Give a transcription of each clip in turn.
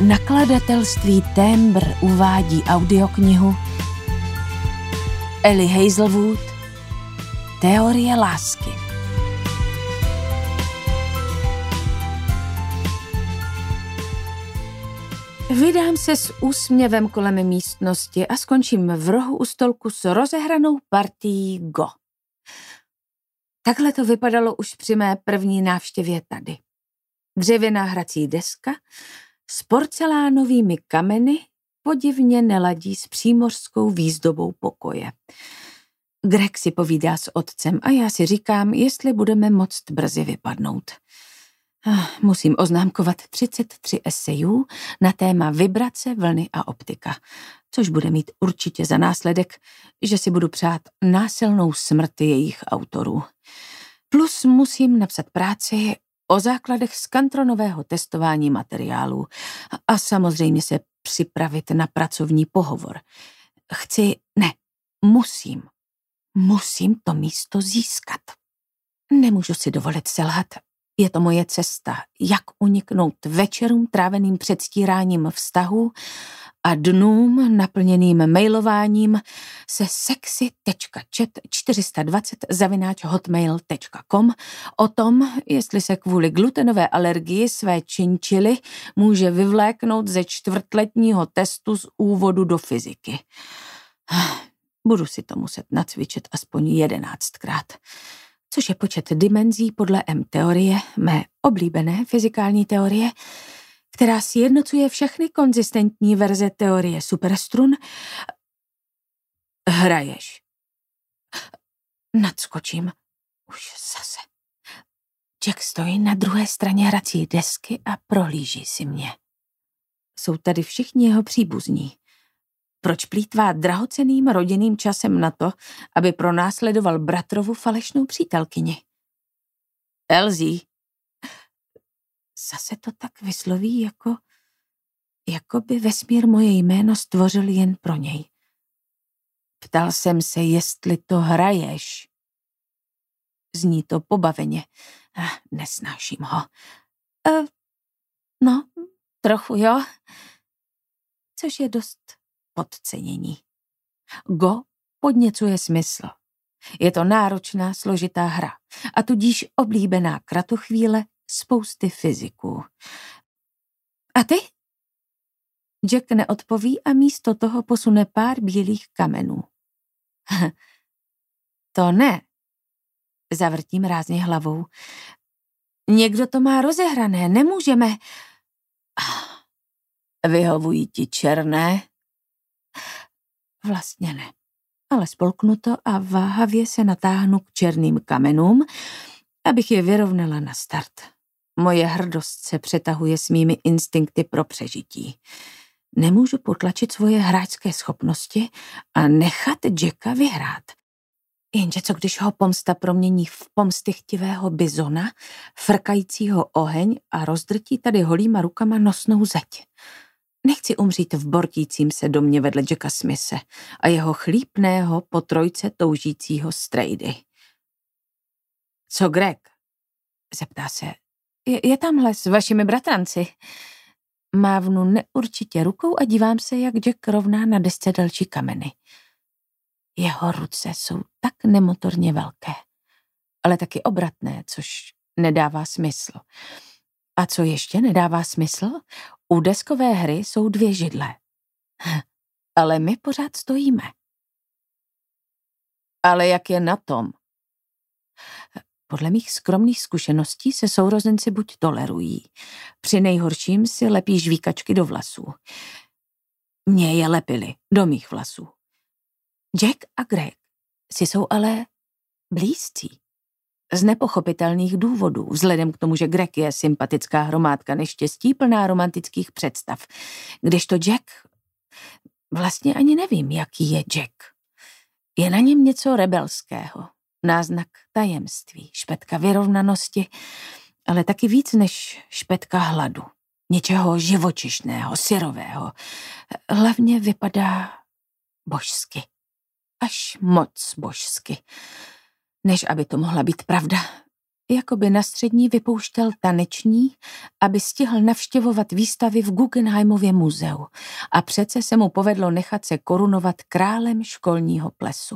Nakladatelství Tembr uvádí audioknihu Ellie Hazelwood Teorie lásky. Vydám se s úsměvem kolem místnosti a skončím v rohu u stolku s rozehranou partií Go. Takhle to vypadalo už při mé první návštěvě tady. Dřevěná hrací deska s porcelánovými kameny podivně neladí s přímořskou výzdobou pokoje. Greg si povídá s otcem a já si říkám, jestli budeme moct brzy vypadnout. Musím oznámkovat 33 esejů na téma vibrace, vlny a optika, což bude mít určitě za následek, že si budu přát násilnou smrt jejich autorů. Plus musím napsat práci o základech skantronového testování materiálů a samozřejmě se připravit na pracovní pohovor. Musím to místo získat. Nemůžu si dovolit selhat. Je to moje cesta, jak uniknout večerům tráveným předstíráním vztahů a dnům naplněným mailováním se sexy.chat420@hotmail.com o tom, jestli se kvůli glutenové alergii své činčily může vyvléknout ze čtvrtletního testu z úvodu do fyziky. Budu si to muset nacvičit aspoň 11krát. Což je počet dimenzí podle M-teorie, mé oblíbené fyzikální teorie, která sjednocuje všechny konzistentní verze teorie superstrun. Hraješ. Nadskočím. Už zase. Jack stojí na druhé straně hrací desky a prohlíží si mě. Jsou tady všichni jeho příbuzní. Proč plýtvá drahocenným rodinným časem na to, aby pronásledoval bratrovu falešnou přítelkyni? Elsie. Zase to tak vysloví, jako by vesmír moje jméno stvořil jen pro něj. Ptal jsem se, jestli to hraješ. Zní to pobaveně. Nesnáším ho. No, trochu jo. Což je dost podcenění. Go podněcuje smysl. Je to náročná, složitá hra a tudíž oblíbená kratochvíle spousty fyziků. A ty? Jack neodpoví a místo toho posune pár bílých kamenů. To ne. Zavrtím rázně hlavou. Někdo to má rozehrané, nemůžeme. Vyhovují ti černé? Vlastně ne, ale spolknu to a váhavě se natáhnu k černým kamenům, abych je vyrovnala na start. Moje hrdost se přetahuje s mými instinkty pro přežití. Nemůžu potlačit svoje hráčské schopnosti a nechat Jacka vyhrát. Jenže co když ho pomsta promění v pomstychtivého bizona, frkajícího oheň a rozdrtí tady holýma rukama nosnou zeď. Nechci umřít v bortícím se domě vedle Jacka Smise a jeho chlípného po trojce toužícího strejdy. Co Greg? Zeptá se. Je tamhle s vašimi bratranci. Mávnu neurčitě rukou a dívám se, jak Jack rovná na desce další kameny. Jeho ruce jsou tak nemotorně velké, ale taky obratné, což nedává smysl. A co ještě nedává smysl? U deskové hry jsou 2 židle. Ale my pořád stojíme. Ale jak je na tom? Podle mých skromných zkušeností se sourozenci buď tolerují, při nejhorším si lepí žvíkačky do vlasů. Mně je lepili do mých vlasů. Jack a Greg si jsou ale blízcí. Z nepochopitelných důvodů, vzhledem k tomu, že Greg je sympatická hromádka neštěstí plná romantických představ. Kdežto Jack, vlastně ani nevím, jaký je Jack. Je na něm něco rebelského, náznak tajemství, špetka vyrovnanosti, ale taky víc než špetka hladu. Něčeho živočišného, syrového. Hlavně vypadá božsky. Až moc božsky. Než aby to mohla být pravda, Jakoby na střední vypouštěl taneční, aby stihl navštěvovat výstavy v Guggenheimově muzeu a přece se mu povedlo nechat se korunovat králem školního plesu.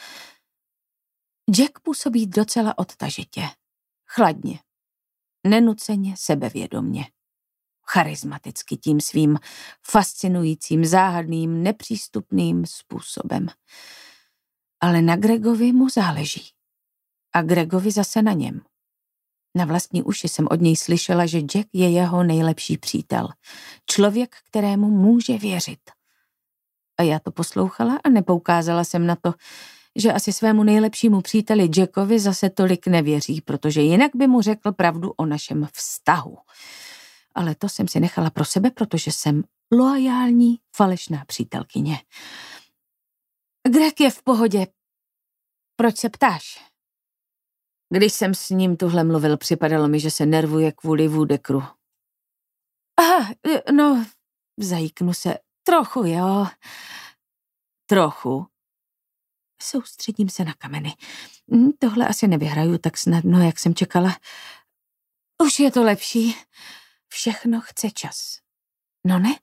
Jack působí docela odtažitě, chladně, nenuceně, sebevědomně, charismaticky tím svým fascinujícím, záhadným, nepřístupným způsobem. Ale na Gregovi mu záleží. A Gregovi zase na něm. Na vlastní uši jsem od něj slyšela, že Jack je jeho nejlepší přítel. Člověk, kterému může věřit. A já to poslouchala a nepoukázala jsem na to, že asi svému nejlepšímu příteli Jackovi zase tolik nevěří, protože jinak by mu řekl pravdu o našem vztahu. Ale to jsem si nechala pro sebe, protože jsem loajální, falešná přítelkyně. Greg je v pohodě. Proč se ptáš? Když jsem s ním tuhle mluvil, připadalo mi, že se nervuje kvůli Woodacru. Aha, no, zajíknu se. Trochu, jo. Trochu. Soustředím se na kameny. Tohle asi nevyhraju tak snadno, jak jsem čekala. Už je to lepší. Všechno chce čas. No ne?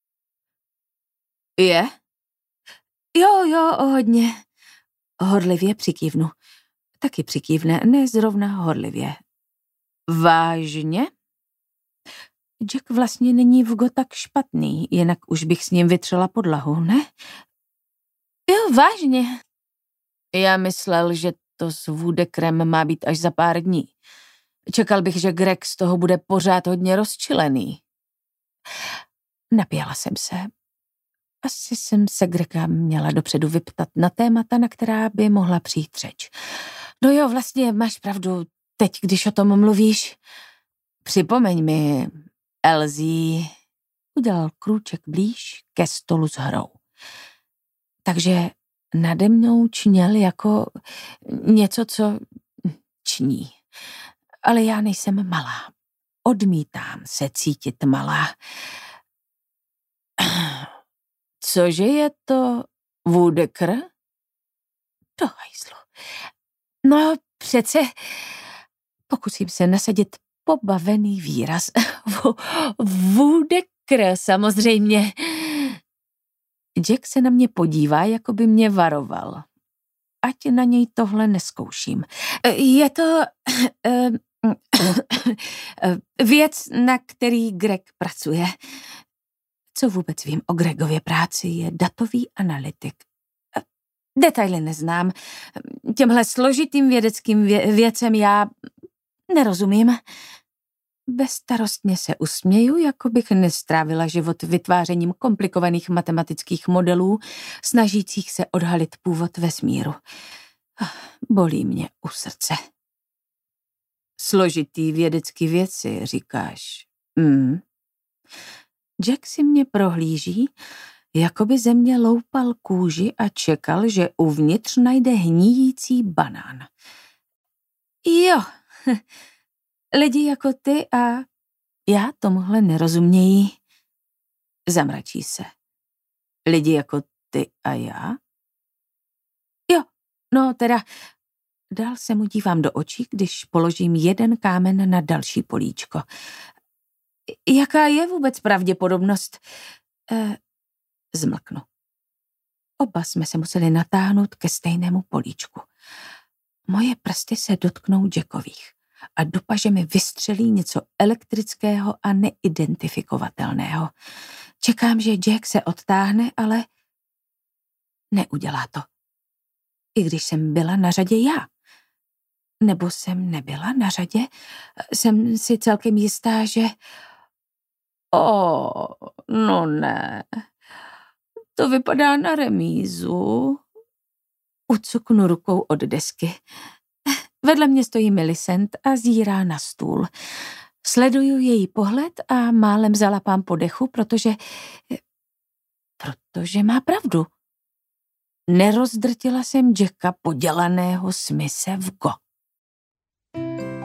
Je? Jo, hodně. Horlivě přikývnu. Taky přikývne, ne zrovna horlivě. Vážně? Jack vlastně není Vgo tak špatný, jinak už bych s ním vytřela podlahu, ne? Jo, vážně. Já myslel, že to s Woodacrem má být až za pár dní. Čekal bych, že Greg z toho bude pořád hodně rozčilený. Napěla jsem se. Asi jsem se Grega měla dopředu vyptat na témata, na která by mohla přijít řeč. No jo, vlastně máš pravdu, teď, když o tom mluvíš. Připomeň mi, Elsie, udělal krůček blíž ke stolu s hrou. Takže nade mnou čněl jako něco, co ční. Ale já nejsem malá. Odmítám se cítit malá. Cože je to Woodacre? To hajzlu. No přece pokusím se nasadit pobavený výraz. Woodacre, samozřejmě. Jack se na mě podívá, jako by mě varoval. Ať na něj tohle neskouším. Je to věc, na který Greg pracuje. Co vůbec vím o Gregově práci, je datový analytik. Detaily neznám. Těmhle složitým vědeckým věcem já nerozumím. Bezstarostně se usměju, jako bych nestrávila život vytvářením komplikovaných matematických modelů, snažících se odhalit původ vesmíru. Bolí mě u srdce. Složitý vědecký věci, říkáš. Jack si mě prohlíží, jako by ze mě loupal kůži a čekal, že uvnitř najde hníjící banán. Jo, lidi jako ty a já tomuhle nerozumějí. Zamračí se. Lidi jako ty a já? Jo, no teda, dál se mu dívám do očí, když položím jeden kámen na další políčko. Jaká je vůbec pravděpodobnost? Zmlknu. Oba jsme se museli natáhnout ke stejnému políčku. Moje prsty se dotknou Jackových a do paže mi vystřelí něco elektrického a neidentifikovatelného. Čekám, že Jack se odtáhne, ale neudělá to. I když jsem byla na řadě já. Nebo jsem nebyla na řadě, jsem si celkem jistá, že... No ne. To vypadá na remízu. Ucuknu rukou od desky. Vedle mě stojí Millicent a zírá na stůl. Sleduju její pohled a málem zalapám po dechu, protože má pravdu. Nerozdrtila jsem Jacka podělaného smise v go.